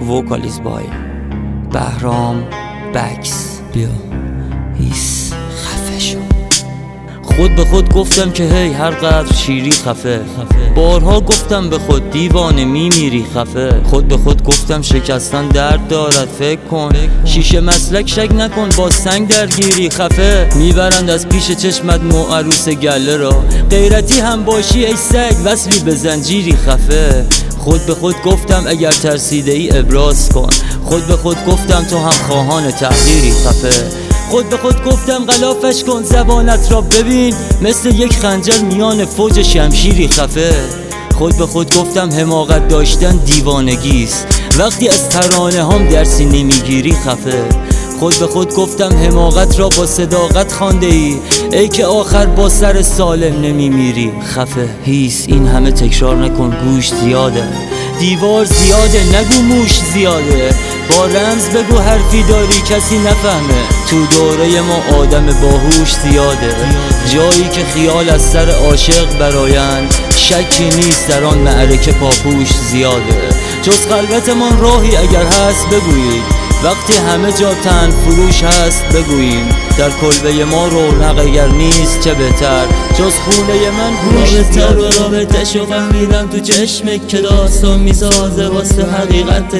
vocalized by بهرام بکس. بیا هیس خفه شو. خود به خود گفتم که هی هر قدر شیری خفه. بارها گفتم به خود دیوانه میمیری خفه. خود به خود گفتم شکستن درد دارد فکر کن. شیشه مسلک شک نکن با سنگ درگیری خفه. میبرند از پیش چشمت نو عروس گله را. غیرتی هم باشی ای سگ وصلی به زنجیری خفه. خود به خود گفتم اگر ترسیده ای ابراز کن. خود به خود گفتم تو هم خواهان تحقیری خفه. خود به خود گفتم غلافش کن زبانت را ببین مثل یک خنجر میان فوج شمشیری خفه. خود به خود گفتم حماقت داشتن دیوانگیست وقتی از ترانه هم درسی نمیگیری خفه. خود به خود گفتم حماقت را با صداقت خوانده ای که آخر با سر سالم نمیمیری خفه. هیس این همه تکرار نکن گوش زیاده. دیوار زیاده نگو موش زیاده. با رمز بگو حرفی داری کسی نفهمه. تو دوره ما آدم باهوش زیاده. جایی که خیال از سر عاشق برایند شکی نیست در آن معرکه پاپوش زیاده. جز خلوتمان راهی اگر هست بگویید. وقتی همه جا تن فروش هست بگوییم. در کلبه ما رونق اگر نیست چه بهتر جز خونه من گوش زیاده. رابطه شو فهمیدم تو چشمت که داستان میسازه واسه حقیقت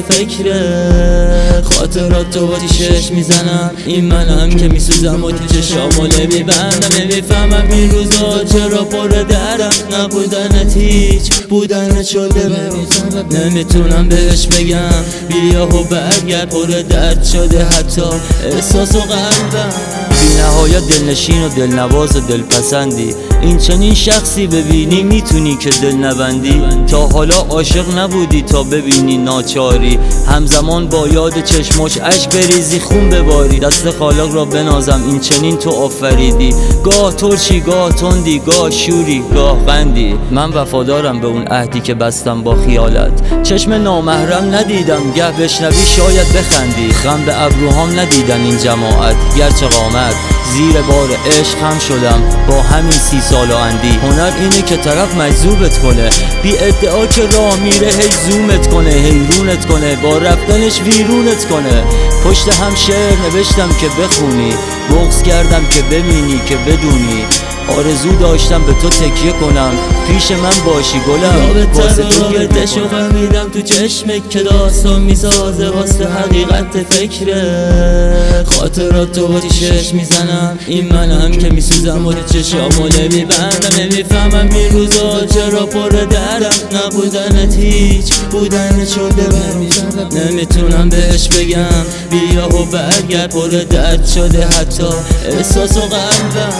فکره. خاطرات تو با تیشش میزنم این منم که میسوزم و تو چشامو نمیبندم. نمیفهمم این روزا چرا پر دردم نبودنت هیچ بودنت شده نمیتونم بهش بگم بیا و برگرد. پر درد شده حتی احساس و قلبم. بی نهایت دلنشین و دلنواز و دلپسندی. این چنین شخصی ببینی میتونی که دل نبندی. تا حالا عاشق نبودی تا ببینی ناچاری. همزمان با یاد چشماش اشک بریزی خون بباری. دست خالق را بنازم این چنین تو آفریدی. گاه ترشی گاه تندی گاه شوری گاه قندی. من وفادارم به اون عهدی که بستم با خیالت. چشم نامحرم ندیدم گه بشنوی شاید بخندی. خم به ابروهام ندیدن این جماعت گرچه قامت. زیر بار عشق هم شدم با همین 30 سال و اندی. هنر اینه که طرف مجذوبت کنه بی ادعا که راه میره هی زومت کنه حیرونت کنه با رفتنش ویرونت کنه. پشت هم شعر نوشتم که بخونی. بغض کردم که ببینی که بدونی. آرزو داشتم به تو تکیه کنم پیش من باشی گلم. رابطه شو فهمیدم تو چشمت که داستان میسازه واسه حقیقت فکره. خاطرات تو با تیشش میزنم این منم که میسوزم و تو چشامو نمیبندم. نمیفهمم این روزا چرا پر دردم نبودنت هیچ بودنت شده نمیتونم بهش بگم بیا و برگرد. پر درد شده حتی احساس و قلبم.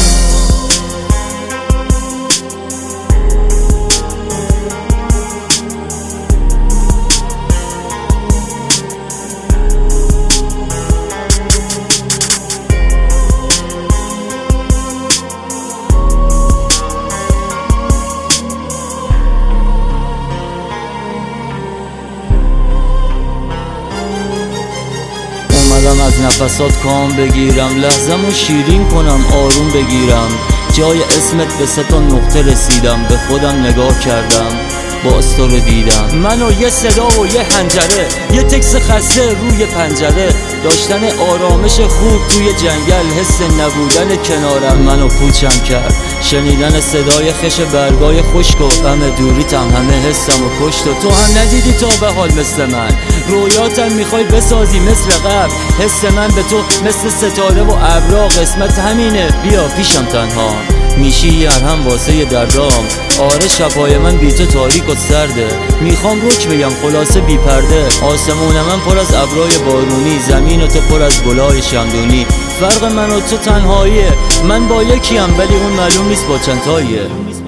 از نفسات کام بگیرم لحظم و شیرین کنم آروم بگیرم. جای اسمت به 3 نقطه رسیدم. به خودم نگاه کردم باز تو رو دیدم. من و یه صدا و یه حنجره یه تکس خسته روی پنجره. داشتن آرامش خوب توی جنگل. حس نبودن کنارم منو پوچم کرد. شنیدن صدای خش برگای خشک و غم دوریتم همه حسم و کشت. و تو هم ندیدی تا به حال مثل من. رویاتم میخوای بسازی مثل قبل. حس من به تو مثل ستاره و ابرا. قسمت همینه بیا پیشم تنها میشی یه هم واسه دردام. آره شبای من بی تو تاریک و سرده. میخوام رک بگم خلاصه بی پرده. آسمون من پر از ابرای بارونی. زمین و تو پر از گلای شمدونی. فرق من و تو تنهاییه. من با یکیم ولی اون معلوم نیست با چند تاییه.